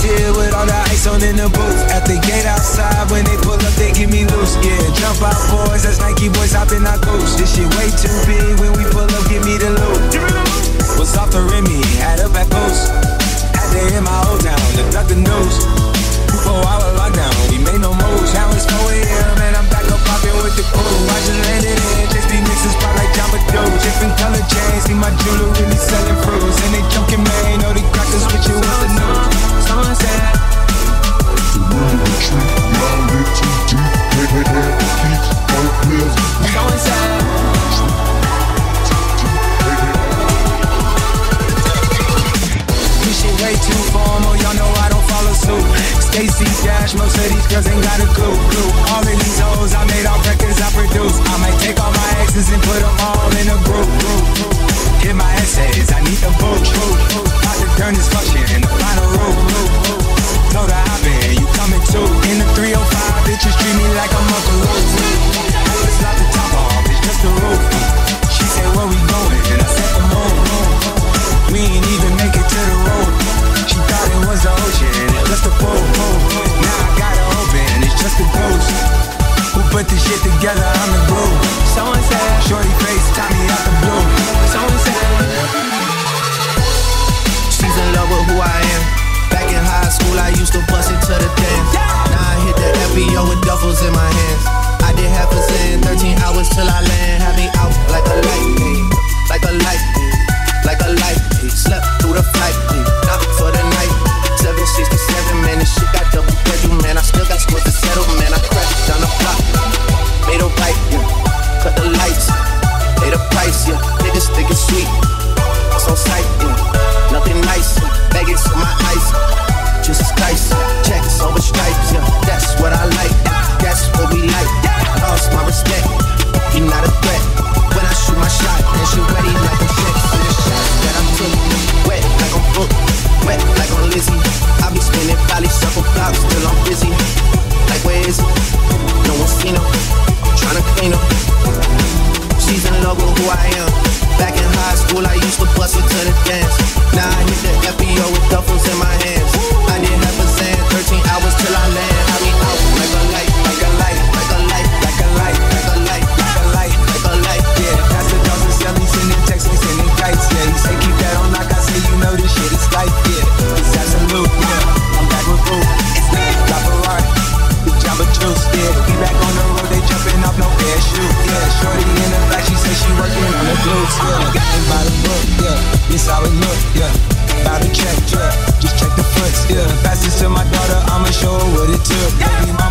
here with all the ice on in the booth. At the gate outside, when they pull up, they give me loose. Yeah, jump out boys, that's Nike boys hopping our goose. This shit way too big, when we pull up, give me the loot. Was off the Remy, had up at Boost. Had to hit my old town to duck the news. 4-hour lockdown, we made no moves. Now it's 4 a.m. and I'm back up popping with the crew. Watching landed in, just these mixes pop like Jamba Joe. Different color chains, see my jewelry really selling fruits. And they joking, man, know they crackers with you with the news. Someone said someone said this shit way too formal, y'all know I don't follow suit. Stacy Dash, most of these girls ain't got a clue. All of these hoes, I made all records I produce. I might take all my exes and put them all in a group. Hit my essays, I need the boot. About to turn this function in the final roof. Know the hop in, you coming too. In the 305, bitches treat me like I'm Uncle Luke. Let's knock the top off, it's just the roof. She said, where we going? And I said, the moon. We ain't even make it to the road. She thought it was the ocean, it's just a pool. Now I got it open, it's just a ghost. Who put this shit together, I'm the glue. Someone said, shorty face, taught me out the blue. Someone said, she's in love with who I am. Back in high school, I used to bust it to the dance. Now I hit the FBO with duffels in my hands. I did half a cent, 13 hours till I land. Had me out like a light, like a light, like a light. Slept through the flight, not for the night. 767, man, this shit got double pedal, man. I still got scores to settle, man. I crashed down the block, made a right, cut the lights, pay the price, niggas think it's sweet, it's on sight, nothing nice, baggage on my ice, just dice, checks over stripes, that's what I like, that's what we like. Lost my respect, you're not a threat. When I shoot my shot, and she ready like a check. For the shots that I'm took, wet like I'm Brooke, wet like I'm Lizzie. I be spinning valley circle blocks till I'm busy. Like where is it? No one's seen her. I'm tryna clean her. She's in love with who I am. Back in high school, I used to bust it to the dance. Now I hit the FBO with duffels in my hands. I did half a cent, 13 hours till I land. I mean out like a light, like a light, like a light, like a light, like a light, like a light, like a light. Yeah, that's the dogs and selling, sending texts, we sending kites. Yeah, he say keep that on like I say, you know this shit is life. Yeah, it's absolute. Yeah, I'm back with Boo. La Ferrari, the Jamba Juice. Yeah, we back on the road, they jumping off no parachute. Yeah, shorty in the back, she say she working on the glutes. Yeah, and by the book. Yeah, this how it look. Yeah, by the check. Yeah, just check the foots. Yeah, pass this to my daughter, I'ma show her what it took. Baby,